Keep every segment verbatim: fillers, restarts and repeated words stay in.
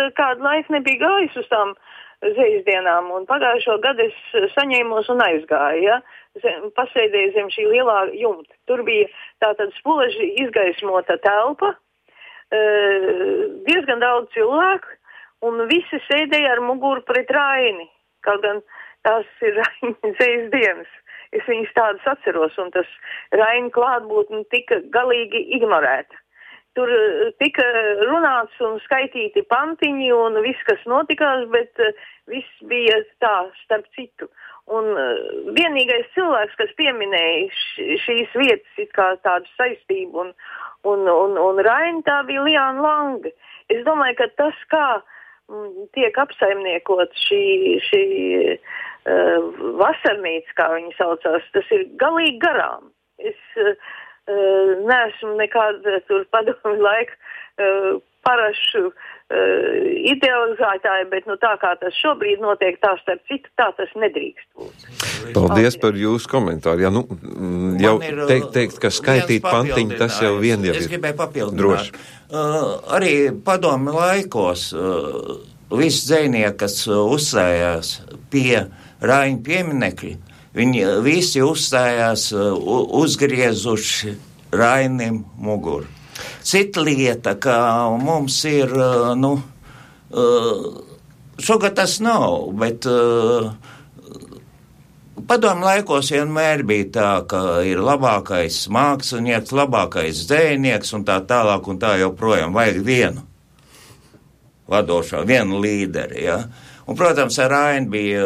kādu laiku nebija gājis uz tām zejas dienām, un pagājušo gadu es saņēmos un aizgāju, ja, zem, pasēdēju zem šī lielā jumta. Tur bija tātad spoži izgaismota telpa, diezgan daudz cilvēku, un visi sēdēja ar muguru pret Raini, kaut gan tās ir Raini zejas dienas. Es viņus tādas atceros, un tas Raini klātbūtne tika galīgi ignorēta. Tur tika runāts un skaitīti pantiņi un viss, kas notikās, bet viss bija tā starp citu. Un vienīgais cilvēks, kas pieminēja šīs vietas, it kā tādu saistību un, un, un, un Raini, tā bija Liāna Lange. Es domāju, ka tas, kā tiek apsaimniekot šī, šī uh, vasarnīca, kā viņi saucās, tas ir galīgi garām. Es uh, neesmu nekāda tur padomju laika uh, parašu uh, idealizētāja, bet nu tā kā tas šobrīd notiek, tā starp citu, tā tas nedrīkst būt. Paldies par jūsu komentāru. Jā, nu, jau ir, teikt, teikt, ka skaitīt pantiņu, tas jau vien jau ir. Es gribēju papildināt. Droši. Uh, arī padomju laikos uh, visi dzejnieki, kas uh, uzstājās pie Raina pieminekļa, viņi visi uzstājās uh, uzgriezuši Rainim muguru. Cita lieta, ka mums ir, uh, nu, uh, šogad tas nav, bet uh, padomju laikos vienmēr bija tā, ka ir labākais mākslinieks, labākais dzejnieks un tā tālāk un tā joprojām. Vajag vienu vadošo, vienu līderi, ja. Un, protams, ar Raini bija,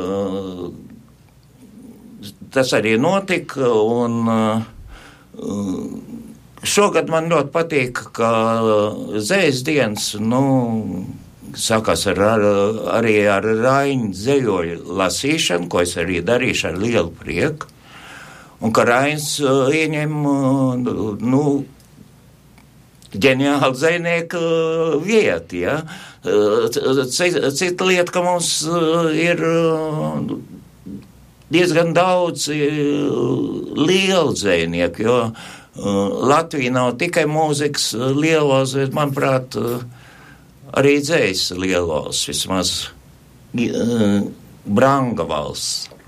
tas arī notika, un šogad man ļoti patīk, ka zejas dienas, nu, sākās ar, ar, arī ar Raini dzejoļu lasīšanu, ko es arī darīšu ar lielu prieku, un ka Rainis uh, ieņem, uh, nu, ģeniāli dzejnieku vietu, ja. Uh, cita lieta, ka mums uh, ir uh, diezgan daudz uh, lielu dzejnieku, jo uh, Latvija nav tikai mūzikas uh, lielos, bet, manuprāt, uh, arī dzējas lielos, vismaz uh, Branga valsts.